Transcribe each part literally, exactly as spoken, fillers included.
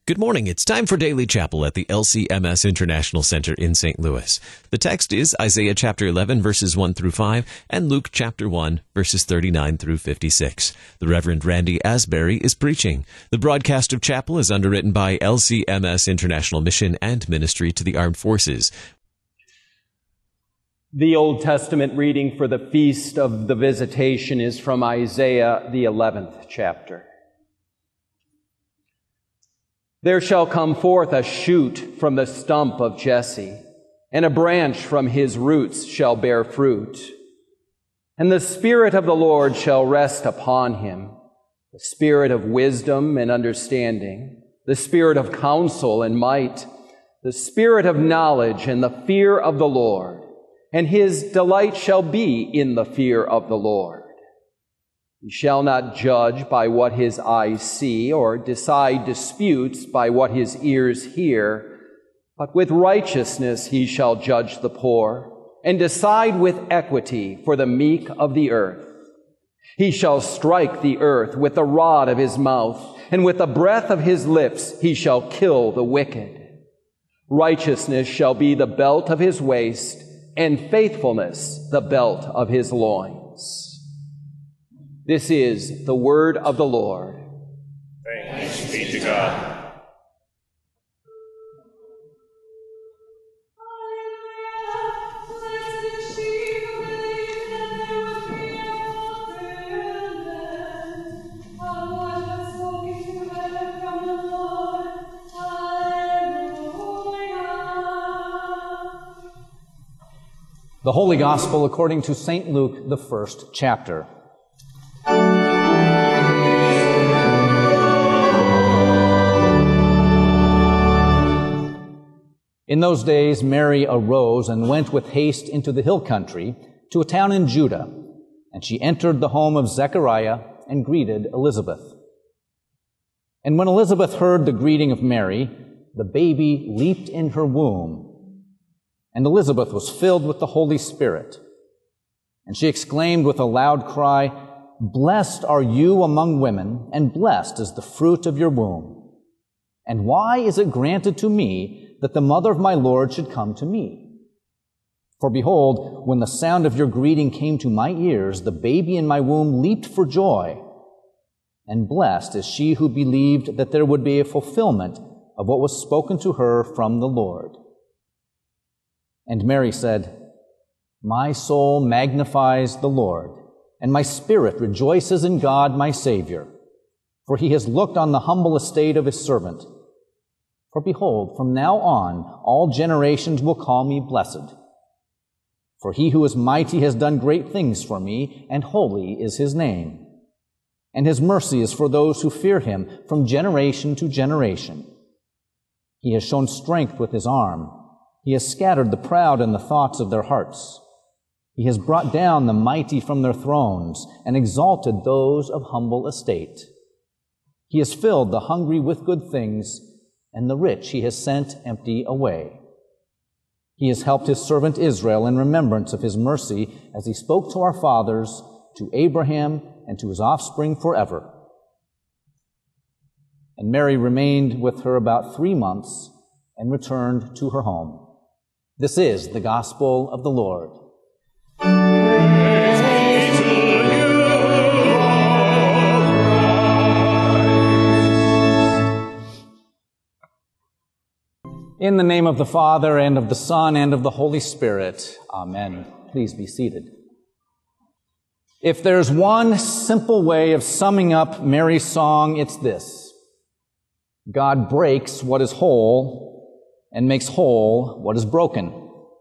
Good morning. It's time for Daily Chapel at the L C M S International Center in Saint Louis. The text is Isaiah chapter eleven, verses one through five, and Luke chapter one, verses thirty-nine through fifty-six. The Reverend Randy Asbury is preaching. The broadcast of chapel is underwritten by L C M S International Mission and Ministry to the Armed Forces. The Old Testament reading for the Feast of the Visitation is from Isaiah, the eleventh chapter. There shall come forth a shoot from the stump of Jesse, and a branch from his roots shall bear fruit. And the Spirit of the Lord shall rest upon him, the Spirit of wisdom and understanding, the Spirit of counsel and might, the Spirit of knowledge and the fear of the Lord. And his delight shall be in the fear of the Lord. He shall not judge by what his eyes see, or decide disputes by what his ears hear, but with righteousness he shall judge the poor, and decide with equity for the meek of the earth. He shall strike the earth with the rod of his mouth, and with the breath of his lips he shall kill the wicked. Righteousness shall be the belt of his waist, and faithfulness the belt of his loins. This is the word of the Lord. Thanks be to God. The Holy Gospel according to Saint Luke, the first chapter. In those days, Mary arose and went with haste into the hill country to a town in Judah, and she entered the home of Zechariah and greeted Elizabeth. And when Elizabeth heard the greeting of Mary, the baby leaped in her womb, and Elizabeth was filled with the Holy Spirit. And she exclaimed with a loud cry, "Blessed are you among women, and blessed is the fruit of your womb. And why is it granted to me that the mother of my Lord should come to me? For behold, when the sound of your greeting came to my ears, the baby in my womb leaped for joy. And blessed is she who believed that there would be a fulfillment of what was spoken to her from the Lord." And Mary said, "My soul magnifies the Lord, and my spirit rejoices in God my Savior, for he has looked on the humble estate of his servant. For behold, from now on all generations will call me blessed. For he who is mighty has done great things for me, and holy is his name. And his mercy is for those who fear him from generation to generation. He has shown strength with his arm. He has scattered the proud in the thoughts of their hearts. He has brought down the mighty from their thrones and exalted those of humble estate. He has filled the hungry with good things, and the rich he has sent empty away. He has helped his servant Israel in remembrance of his mercy, as he spoke to our fathers, to Abraham, and to his offspring forever." And Mary remained with her about three months and returned to her home. This is the gospel of the Lord. Praise be to you, In the name of the Father, and of the Son, and of the Holy Spirit. Amen. Please be seated. If there's one simple way of summing up Mary's song, it's this: God breaks what is whole and makes whole what is broken.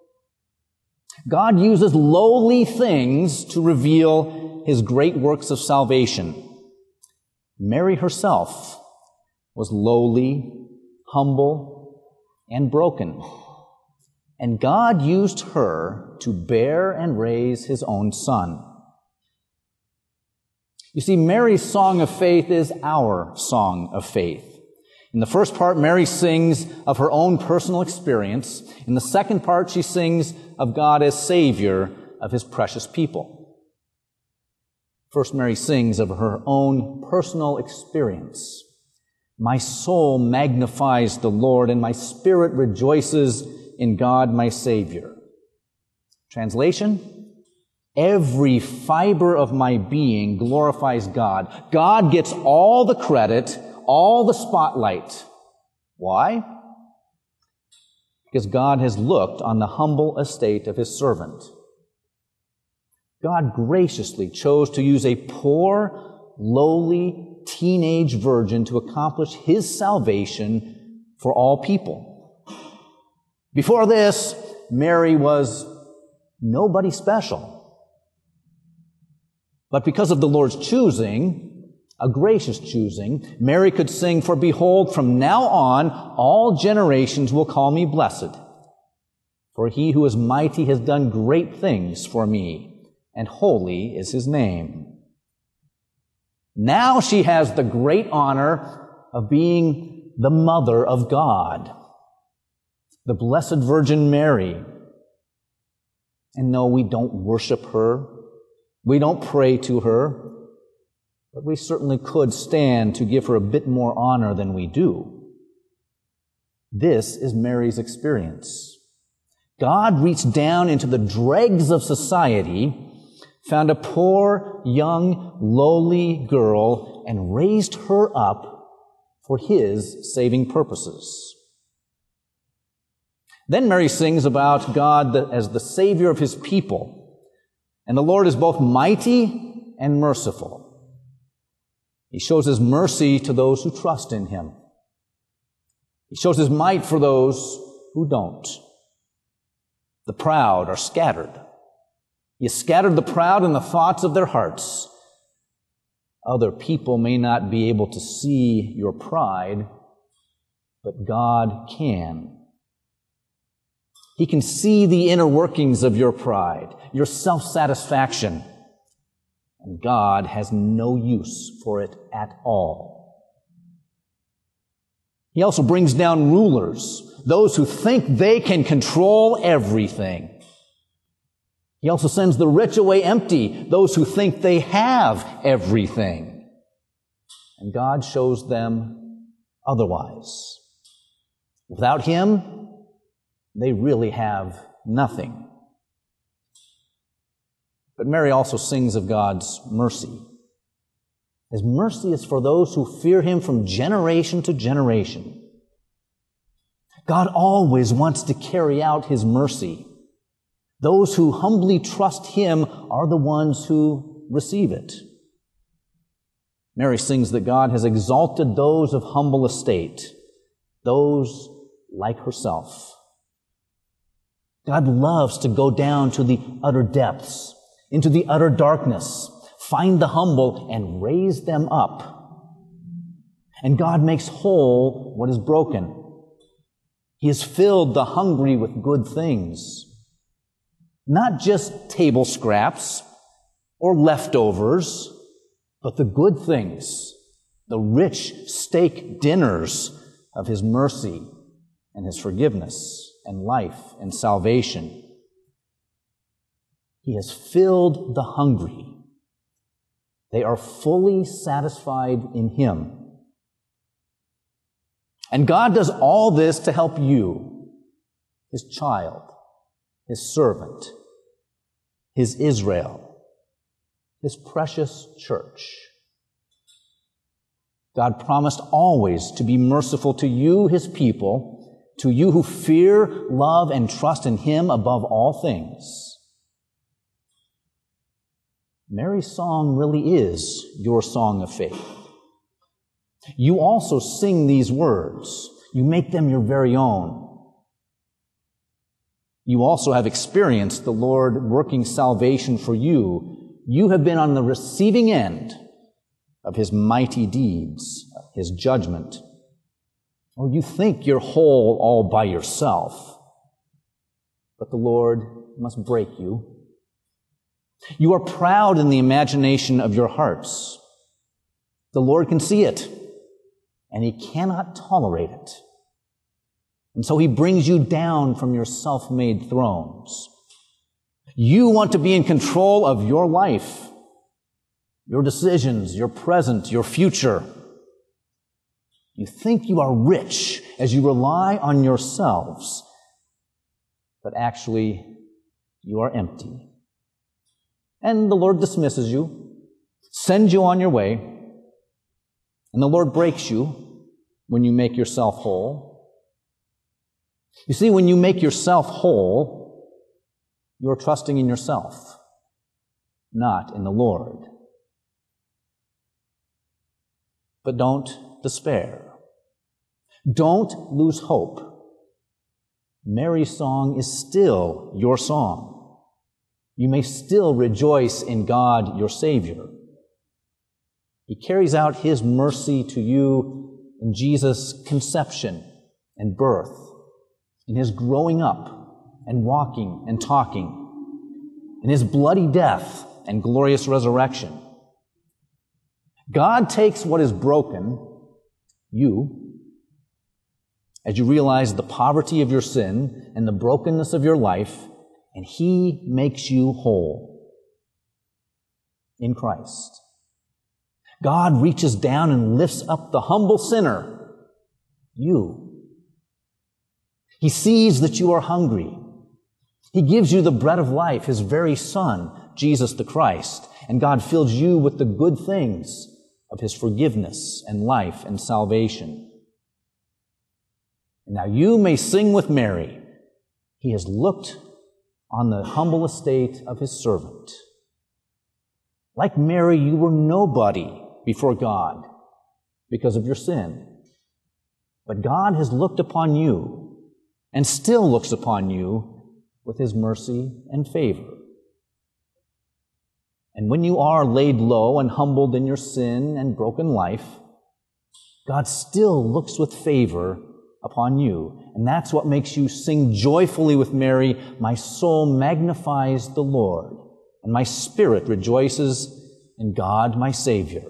God uses lowly things to reveal his great works of salvation. Mary herself was lowly, humble, and broken. And God used her to bear and raise his own son. You see, Mary's song of faith is our song of faith. In the first part, Mary sings of her own personal experience. In the second part, she sings of God as Savior of his precious people. First, Mary sings of her own personal experience. My soul magnifies the Lord, and my spirit rejoices in God my Savior. Translation? Every fiber of my being glorifies God. God gets all the credit, all the spotlight. Why? Because God has looked on the humble estate of His servant. God graciously chose to use a poor, lowly, teenage virgin to accomplish His salvation for all people. Before this, Mary was nobody special. But because of the Lord's choosing, a gracious choosing, Mary could sing, "For behold, from now on, all generations will call me blessed. For He who is mighty has done great things for me, and holy is His name." Now she has the great honor of being the mother of God, the Blessed Virgin Mary. And no, we don't worship her. We don't pray to her. But we certainly could stand to give her a bit more honor than we do. This is Mary's experience. God reached down into the dregs of society, found a poor, young, lowly girl, and raised her up for His saving purposes. Then Mary sings about God as the Savior of His people. And the Lord is both mighty and merciful. He shows His mercy to those who trust in Him. He shows His might for those who don't. The proud are scattered. He has scattered the proud in the thoughts of their hearts. Other people may not be able to see your pride, but God can. He can see the inner workings of your pride, your self-satisfaction, and God has no use for it at all. He also brings down rulers, those who think they can control everything. He also sends the rich away empty, those who think they have everything. And God shows them otherwise. Without Him, they really have nothing. But Mary also sings of God's mercy. His mercy is for those who fear Him from generation to generation. God always wants to carry out His mercy. Those who humbly trust Him are the ones who receive it. Mary sings that God has exalted those of humble estate, those like herself. God loves to go down to the utter depths, into the utter darkness, find the humble and raise them up. And God makes whole what is broken. He has filled the hungry with good things. Not just table scraps or leftovers, but the good things, the rich steak dinners of His mercy and His forgiveness and life and salvation. He has filled the hungry. They are fully satisfied in Him. And God does all this to help you, His child, His servant, His Israel, His precious church. God promised always to be merciful to you, His people, to you who fear, love, and trust in Him above all things. Mary's song really is your song of faith. You also sing these words. You make them your very own. You also have experienced the Lord working salvation for you. You have been on the receiving end of His mighty deeds, His judgment. Or you think you're whole all by yourself, but the Lord must break you. You are proud in the imagination of your hearts. The Lord can see it, and He cannot tolerate it. And so He brings you down from your self-made thrones. You want to be in control of your life, your decisions, your present, your future. You think you are rich as you rely on yourselves, but actually you are empty. And the Lord dismisses you, sends you on your way, and the Lord breaks you when you make yourself whole. You see, when you make yourself whole, you're trusting in yourself, not in the Lord. But don't despair. Don't lose hope. Mary's song is still your song. You may still rejoice in God, your Savior. He carries out His mercy to you in Jesus' conception and birth, in His growing up and walking and talking, in His bloody death and glorious resurrection. God takes what is broken, you, as you realize the poverty of your sin and the brokenness of your life, and He makes you whole in Christ. God reaches down and lifts up the humble sinner, you. He sees that you are hungry. He gives you the bread of life, His very Son, Jesus the Christ, and God fills you with the good things of His forgiveness and life and salvation. And now you may sing with Mary. He has looked on the humble estate of His servant. Like Mary, you were nobody before God because of your sin. But God has looked upon you and still looks upon you with His mercy and favor. And when you are laid low and humbled in your sin and broken life, God still looks with favor upon you. And that's what makes you sing joyfully with Mary, "My soul magnifies the Lord, and my spirit rejoices in God my Savior."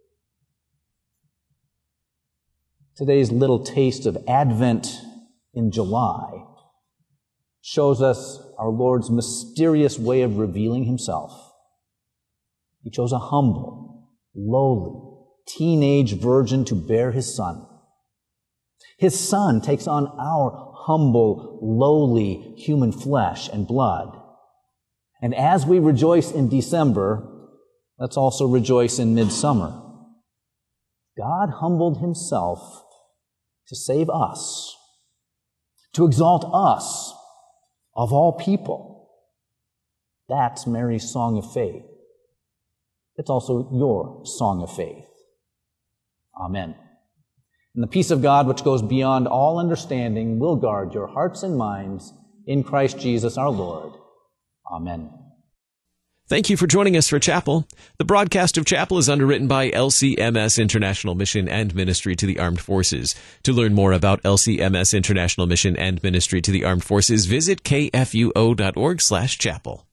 Today's little taste of Advent in July shows us our Lord's mysterious way of revealing Himself. He chose a humble, lowly, teenage virgin to bear His Son. His Son takes on our humble, lowly human flesh and blood. And as we rejoice in December, let's also rejoice in midsummer. God humbled Himself to save us, to exalt us of all people. That's Mary's song of faith. It's also your song of faith. Amen. And the peace of God, which goes beyond all understanding, will guard your hearts and minds in Christ Jesus our Lord. Amen. Thank you for joining us for Chapel. The broadcast of Chapel is underwritten by L C M S International Mission and Ministry to the Armed Forces. To learn more about L C M S International Mission and Ministry to the Armed Forces, visit kfuo dot org slash chapel.